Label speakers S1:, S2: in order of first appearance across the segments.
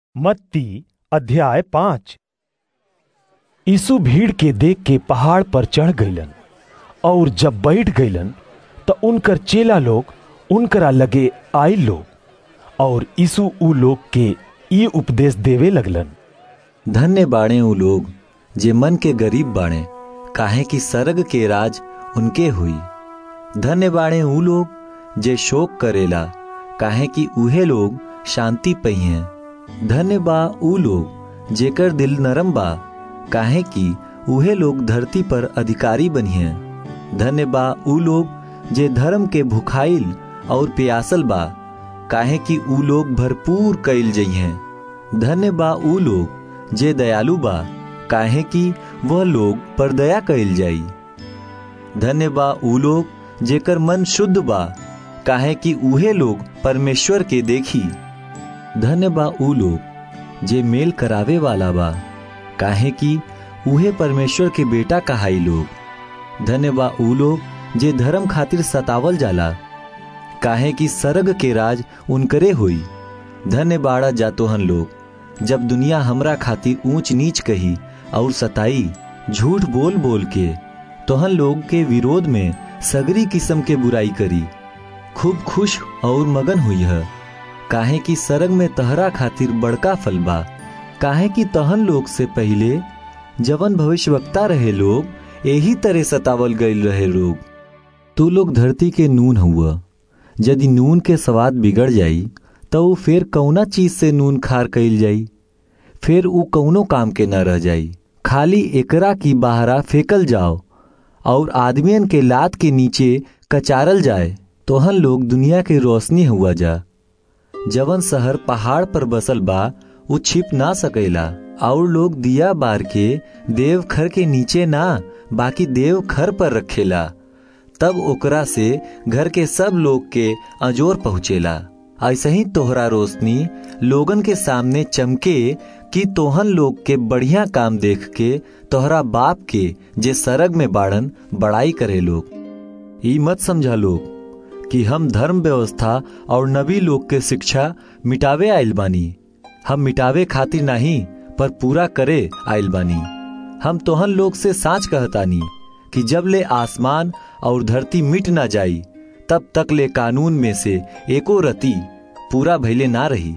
S1: मत्ती अध्याय 5। यीशु भीड़ के देख के पहाड़ पर चढ़ गईलन और जब बैठ गईलन तो उनकर चेला लोग उनकरा लगे आइल लोग और यीशु उ लोग के ये उपदेश देवे लगलन।
S2: धन्य बाणे उ लोग जे मन के गरीब बाणे, काहे कि सरग के राज उनके हुई। धन्य बाणे उ लोग जे शोक करेला, काहे कि उहे लोग शांति पइहें। धन्य बा उ लोग जेकर दिल नरम बा, काहे कि उहे लोग धरती पर अधिकारी बनिहें। धन्य बा उ लोग जे धर्म के भुखाइल और प्यासल बा, काहे कि उ लोग भरपूर कइल जइहें। धन्य बा उ लोग जे दयालु बा, काहे कि वह लोग पर दया कइल जाई। धन्य बा उ लोग जेकर मन शुद्ध बा, काहे कि उहे लोग परमेश्वर के देखी। धन्य बा उ लोग जे मेल करावे वाला बा, काहे कि उहे परमेश्वर के बेटा कहाई लोग। धन्य बा उ लोग जे धर्म खातिर सतावल जाला, काहे कि सरग के राज उनकरे होई। धन्य बाड़ा जातोहन लोग जब दुनिया हमरा खातिर ऊंच नीच कही और सताई, झूठ बोल बोल के तोहन लोग के विरोध में सगरी किस्म के बुराई करी। खूब खुश और मगन हुई है, काहे कि सरग में तहरा खातिर बड़का फल बा। काहे कि तहन लोग से पहले जवन भविष्यवक्ता रहे लोग, यही तरह सतावल गईल रहे लोग। तू लोग धरती के नून हुआ। यदि नून के स्वाद बिगड़ जाई तो ऊ फिर कौना चीज से नून खार कईल जाई, फिर ऊ कौनो काम के न रह जाई। खाली एकरा की बाहरा फेंकल जाओ और आदमियन के लात के नीचे कचारल जाए। तोहन लोग दुनिया के रोशनी हुआ जा। जवन शहर पहाड़ पर बसल बा, ऊ छिप ना सकेला। और लोग दिया बार के देव खर के नीचे ना, बाकी देव खर पर रखेला, तब ओकरा से घर के सब लोग के अजोर पहुँचेला। ऐसे ही तोहरा रोशनी लोगन के सामने चमके कि तोहन लोग के बढ़िया काम देख के तोहरा बाप के जे सरग में बाड़न बड़ाई करे लोग। ई मत समझा लोग कि हम धर्म व्यवस्था और नबी लोग के शिक्षा मिटावे आइल बानी। हम मिटावे खातिर नहीं, पर पूरा करे आइल बानी। हम तोहन लोग से साच कहतानी कि जब ले आसमान और धरती मिट ना जाई, तब तक ले कानून में से एको रति पूरा भइले ना रही।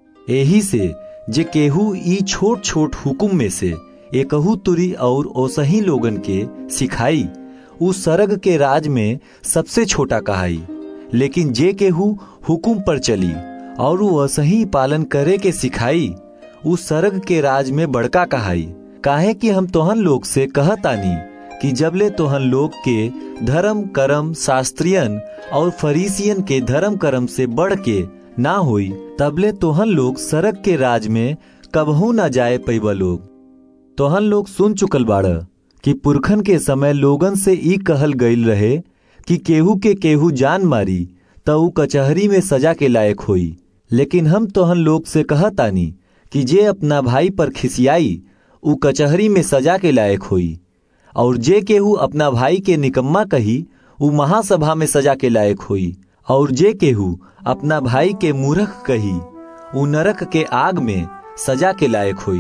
S2: यही से जे केहू ई छोट छोट हुकुम में से एकहू तुरी और ओसही लोगन के सिखाई, उ सरग के राज में सबसे छोटा कहाई। लेकिन जे केहू हुकुम पर चली और वसही पालन करे के सिखाई, उ सरग के राज में बड़का कहाई। काहे कि हम तोहन लोग से कहतानी कि जबले तोहन लोग के धर्म कर्म शास्त्रियन और फरीसियन के धर्म कर्म से बढ़ के ना होई, तबले तोहन लोग सरग के राज में कबहू ना जाए पैबा लोग। तोहन लोग सुन चुकल बाड़ कि पुरखन के समय लोगन से ई कहल गईल रहे कि केहू के केहू जान मारी तो ऊ कचहरी में सजा के लायक होई। लेकिन हम तोहन लोग से कहतानी कि जे अपना भाई पर खिसियाई, ऊ कचहरी में सजा के लायक होई। और जे केहू अपना भाई के निकम्मा कही, ऊ महासभा में सजा के लायक होई। और जे केहू अपना भाई के मूर्ख कही, ऊ नरक के आग में सजा के लायक होई।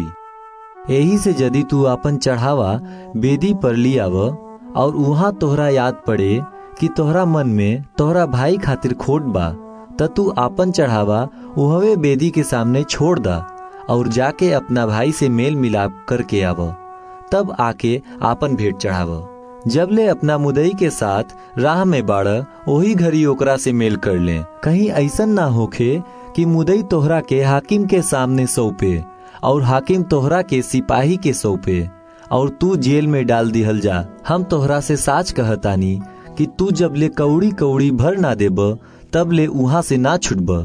S2: यही से यदि तू अपन चढ़ावा बेदी पर लियाव और वहां तोहरा याद पड़े कि तोहरा मन में तोहरा भाई खातिर खोट बा, त तू आपन चढ़ावा उहवे बेदी के सामने छोड़ दा और जाके अपना भाई से मेल मिलाप करके आव। तब आके आपन भेंट चढ़ाव। जब ले अपना मुदई के साथ राह में बाड़, वही घड़ी ओकरा से मेल कर ले। कहीं ऐसन ना होखे कि मुदई तोहरा के हाकिम के सामने सौंपे और हाकिम तोहरा के सिपाही के सौंपे और तू जेल में डाल दिहल जा। हम तोहरा से साच कहतानी कि तू जब ले कौड़ी कौड़ी भर ना देब, तब ले उहाँ से ना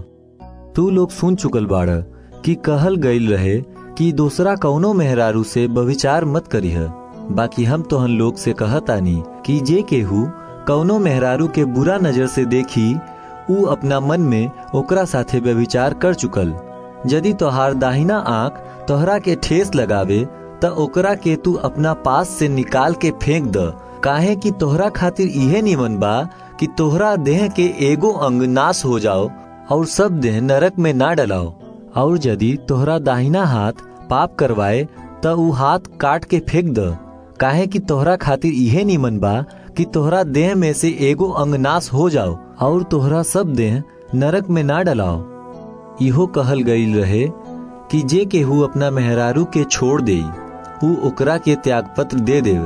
S2: छुटब। तू लोग सुन चुकल बाड़ कि कहल गईल रहे कि दूसरा कौनो मेहरारू से व्यभिचार मत करीह। बाकी हम तोहन लोग से कहतानी कि जे केहू कौनो मेहरारू के बुरा नजर से देखी, ऊ अपना मन में ओकरा साथे व्यभिचार कर चुकल। यदि तोहार दाहिना आंख तोहरा के ठेस लगावे त ओकरा के तू अपना पास से निकाल के फेंक द। काहे कि तोहरा खातिर इहे निमन बा कि तोहरा देह के एगो अंग नाश हो जाओ और सब देह नरक में ना डलाओ। और यदि तोहरा दाहिना हाथ पाप करवाए त ऊ हाथ काट के फेंक द। काहे कि तोहरा खातिर इहे निमन बा कि तोहरा देह में से एगो अंग नाश हो जाओ और तोहरा सब देह नरक में ना डलाओ। इहो कहल गईल रहे कि जे केहू अपना मेहरारू के छोड़ देई ऊ ओकरा के त्यागपत्र दे देवे।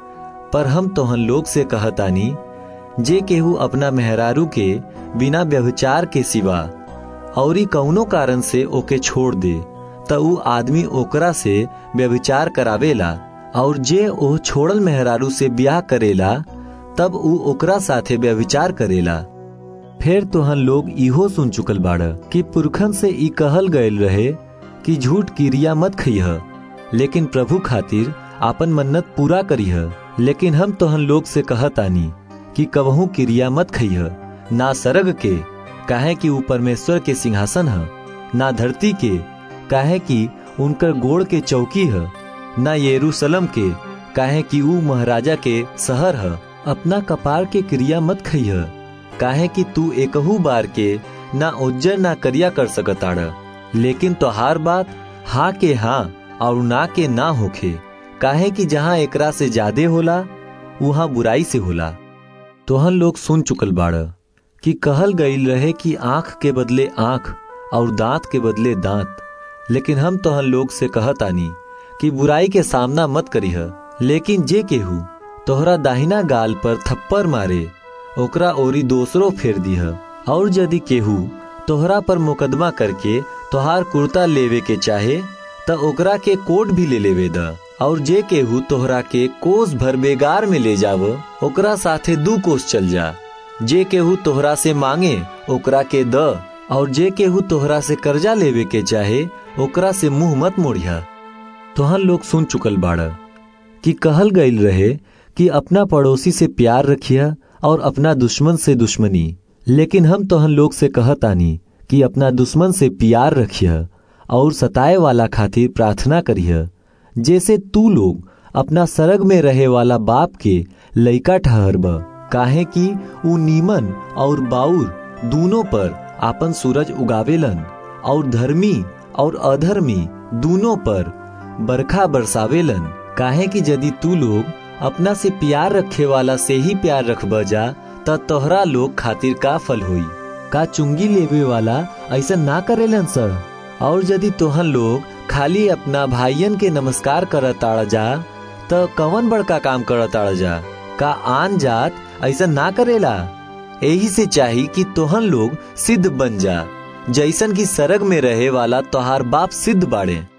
S2: पर हम तोहन लोग से कहतानी, जे केहू अपना मेहरारू के बिना व्यभिचार के सिवा औरी कौनो कारण से ओके छोड़ दे त ऊ आदमी ओकरा से व्यभिचार करावेला, और जे ओ छोड़ल मेहरारू से ब्याह करेला तब ऊ ओकरा साथे व्यभिचार करेला। फिर तोहन लोग इहो सुन चुकल बाड़ कि पुरखन से ई कहल गयल रहे कि झूठ क्रिया मत खइह, लेकिन प्रभु खातिर आपन मन्नत पूरा करीह। लेकिन हम तोहन लोग से कहतानी कि कबहू क्रिया मत खइह, ना सरग के, काहे कि ऊ परमेश्वर के सिंहासन है, ना धरती के, काहे कि उनकर गोड़ के चौकी है, ना यरूशलेम के, काहे कि ऊ महाराजा के शहर है। अपना कपार के क्रिया मत खइह, काहे कि तू एकहू बार के ना उज्जर ना करिया कर सकताड़। लेकिन तोहार बात हाँ के हाँ और ना के ना होखे, काहे कि जहाँ एकरा से ज्यादे होला वहाँ बुराई से होला। तोहन लोग सुन चुकल बाड़ कि कहल गईल रहे कि आंख के बदले आंख और दांत के बदले दांत। लेकिन हम तोहन लोग से कहतानी कि बुराई के सामना मत करीह। लेकिन जे केहू तोहरा दाहिना गाल पर थप्पड़ मारे ओकरा ओरी दोसरो फेर दीह। और यदि केहू तोहरा पर मुकदमा करके तोहार कुर्ता लेवे के चाहे त ओकरा के कोट भी ले लेवे द। और जे केहू तोहरा के कोस भर बेगार में ले जाव ओकरा साथे 2 कोस चल जा। जे केहू तोहरा से मांगे ओकरा के द, और जे केहू तोहरा से कर्जा लेवे के चाहे ओकरा से मुंह मत मोड़िया। तोहन लोग सुन चुकल बाड़ कि कहल गईल रहे कि अपना पड़ोसी से प्यार रखिया और अपना दुश्मन से दुश्मनी। लेकिन हम तोहन लोग से कहतानी कि अपना दुश्मन से प्यार रखिया और सताए वाला खातिर प्रार्थना करिया, जैसे तू लोग अपना सरग में रहे वाला बाप के लइका ठहरब। काहे कि ऊ नीमन और बाउर दूनों पर आपन सूरज उगावेलन और धर्मी और अधर्मी दूनों पर बरखा बरसावेलन। काहे कि यदि तू लोग अपना से प्यार रखे वाला से ही प्यार रखब जा त तोहरा लोग खातिर का फल होई? का चुंगी लेवे वाला ऐसा ना करेलन सर? और यदि तोहन लोग खाली अपना भाइयन के नमस्कार करताड़ जा त कवन बड़का काम करताड़ जा? का आन जात ऐसा ना करेला? यही से चाही कि तोहन लोग सिद्ध बन जा, जैसन की सरग में रहे वाला तोहार बाप सिद्ध बाड़े।